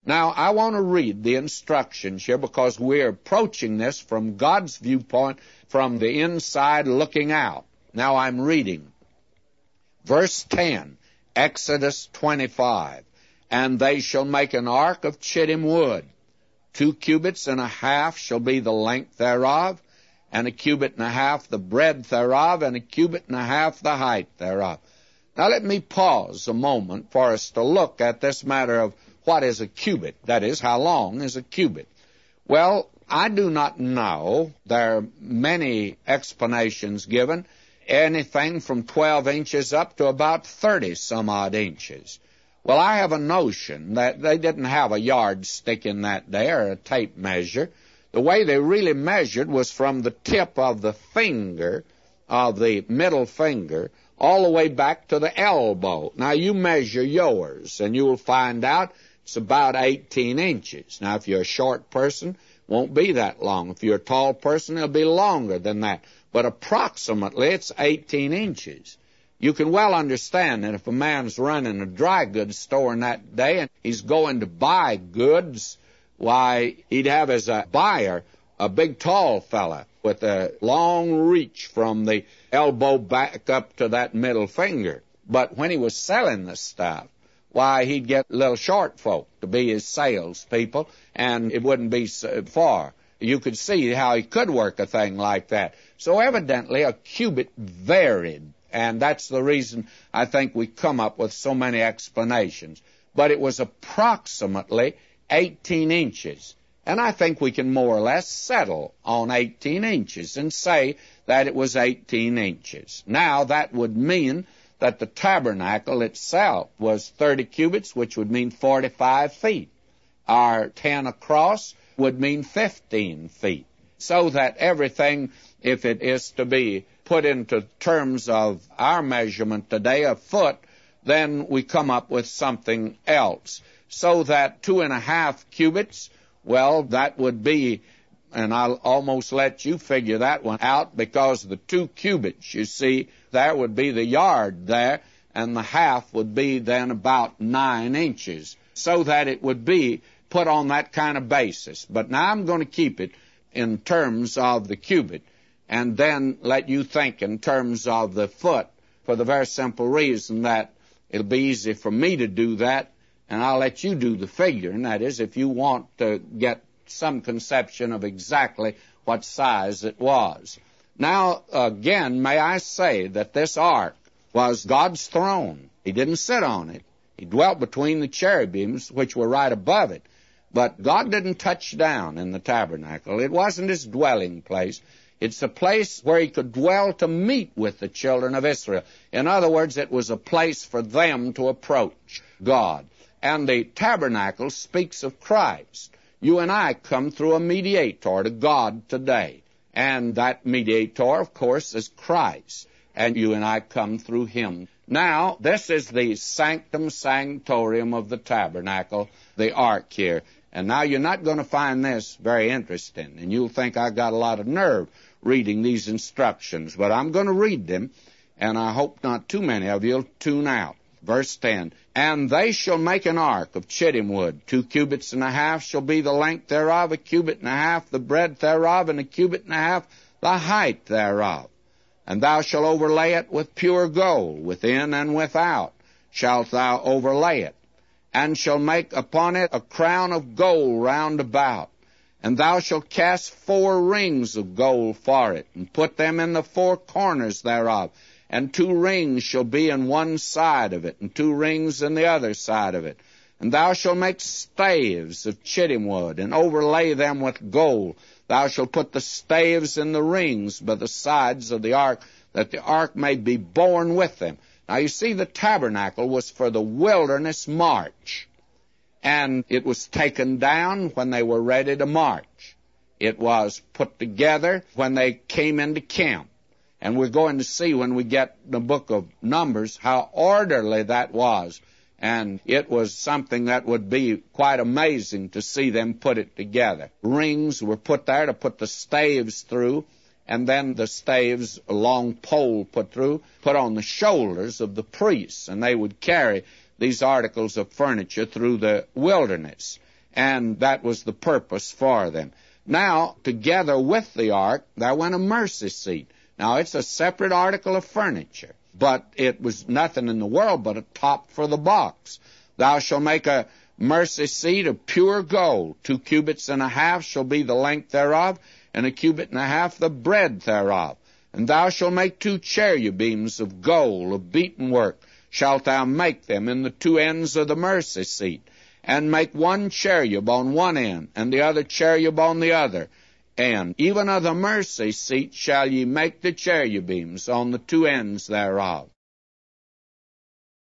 Now, I want to read the instructions here because we're approaching this from God's viewpoint, from the inside looking out. Now, I'm reading. Verse 10, Exodus 25. And they shall make an ark of chittim wood. 2 cubits and a half shall be the length thereof, and 1 cubit and a half the breadth thereof, and 1 cubit and a half the height thereof. Now let me pause a moment for us to look at this matter of what is a cubit. That is, how long is a cubit? Well, I do not know. There are many explanations given, anything from 12 inches up to about 30-some-odd inches. Well, I have a notion that they didn't have a yardstick in that day or a tape measure. The way they really measured was from the tip of the finger, of the middle finger, all the way back to the elbow. Now, you measure yours, and you will find out it's about 18 inches. Now, if you're a short person, it won't be that long. If you're a tall person, it'll be longer than that. But approximately, it's 18 inches. You can well understand that if a man's running a dry goods store in that day and he's going to buy goods, why, he'd have as a buyer a big tall fella with a long reach from the elbow back up to that middle finger. But when he was selling the stuff, why, he'd get little short folk to be his salespeople, and it wouldn't be so far. You could see how he could work a thing like that. So evidently a cubit varied, and that's the reason I think we come up with so many explanations. But it was approximately 18 inches. And I think we can more or less settle on 18 inches and say that it was 18 inches. Now, that would mean that the tabernacle itself was 30 cubits, which would mean 45 feet. Our 10 across would mean 15 feet. So that everything, if it is to be put into terms of our measurement today, a foot, then we come up with something else. So that 2.5 cubits, well, that would be, and I'll almost let you figure that one out, because the 2 cubits, you see, there would be the yard there, and the half would be then about 9 inches, so that it would be put on that kind of basis. But now I'm going to keep it in terms of the cubit, and then let you think in terms of the foot, for the very simple reason that it'll be easy for me to do that, and I'll let you do the figure, and that is if you want to get some conception of exactly what size it was. Now, again, may I say that this ark was God's throne. He didn't sit on it. He dwelt between the cherubims, which were right above it. But God didn't touch down in the tabernacle. It wasn't his dwelling place. It's a place where he could dwell to meet with the children of Israel. In other words, it was a place for them to approach God. And the tabernacle speaks of Christ. You and I come through a mediator to God today. And that mediator, of course, is Christ. And you and I come through him. Now, this is the sanctum sanctorium of the tabernacle, the ark here. And now you're not going to find this very interesting. And you'll think I got a lot of nerve reading these instructions. But I'm going to read them. And I hope not too many of you will tune out. Verse 10, And they shall make an ark of chittim wood. 2 cubits and a half shall be the length thereof, 1 cubit and a half the breadth thereof, and 1 cubit and a half the height thereof. And thou shalt overlay it with pure gold, within and without shalt thou overlay it, and shall make upon it a crown of gold round about. And thou shalt cast 4 rings of gold for it, and put them in the 4 corners thereof. And 2 rings shall be in one side of it, and 2 rings in the other side of it. And thou shalt make staves of chittim wood, and overlay them with gold. Thou shalt put the staves in the rings by the sides of the ark, that the ark may be borne with them. Now you see, the tabernacle was for the wilderness march. And it was taken down when they were ready to march. It was put together when they came into camp. And we're going to see when we get the book of Numbers how orderly that was. And it was something that would be quite amazing to see them put it together. Rings were put there to put the staves through, and then the staves, a long pole put through, put on the shoulders of the priests, and they would carry these articles of furniture through the wilderness. and that was the purpose for them. Now, together with the ark, there went a mercy seat. Now, it's a separate article of furniture, but it was nothing in the world but a top for the box. Thou shalt make a mercy seat of pure gold. 2 cubits and a half shall be the length thereof, and 1 cubit and a half the breadth thereof. And thou shalt make 2 cherubims of gold, of beaten work. Shalt thou make them in the 2 ends of the mercy seat, and make 1 cherub on one end, and the other cherub on the other end. Even of the mercy seat shall ye make the cherubims on the 2 ends thereof.